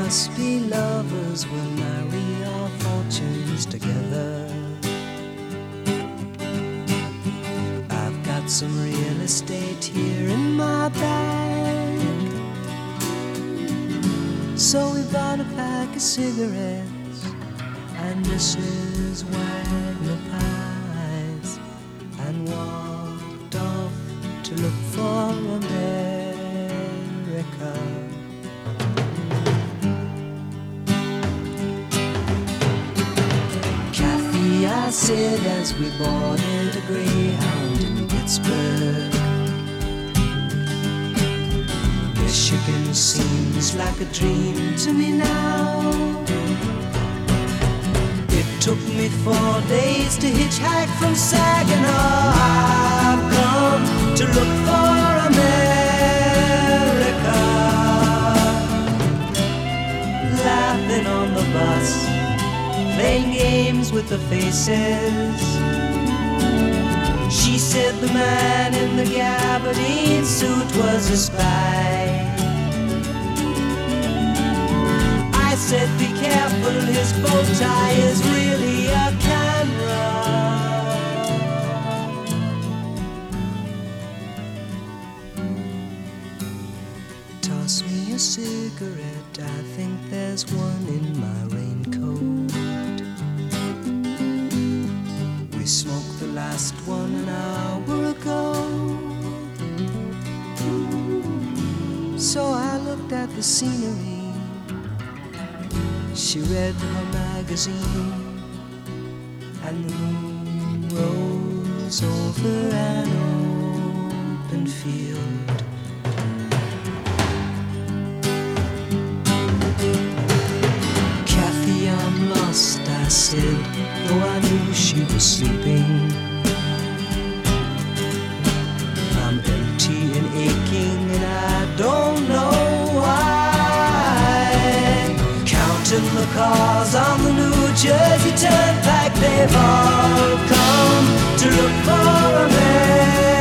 must be lovers, we'll marry our fortunes together. I've got some real estate here in my bag, so we bought a pack of cigarettes and Mrs. Wagner pies and walked off to look for America. Kathy, I said as we boarded a Greyhound in Pittsburgh, Michigan seems like a dream to me now. It took me 4 days to hitchhike from Saginaw. I've come to look for America. Laughing on the bus, playing games with the faces. She said the man in the gabardine suit was a spy. I said be careful, his bow tie is really a camera. Toss me a cigarette, I think there's one in my raincoat. We smoked the last one an hour ago. So I looked at the scenery. She read her magazine, and the moon rose over an open field. Kathy, I'm lost, I said, though I knew she was sleeping. I'm empty and aching, and I don't know why. Counting the cars on the New Jersey Turnpike, they've all come to look for America.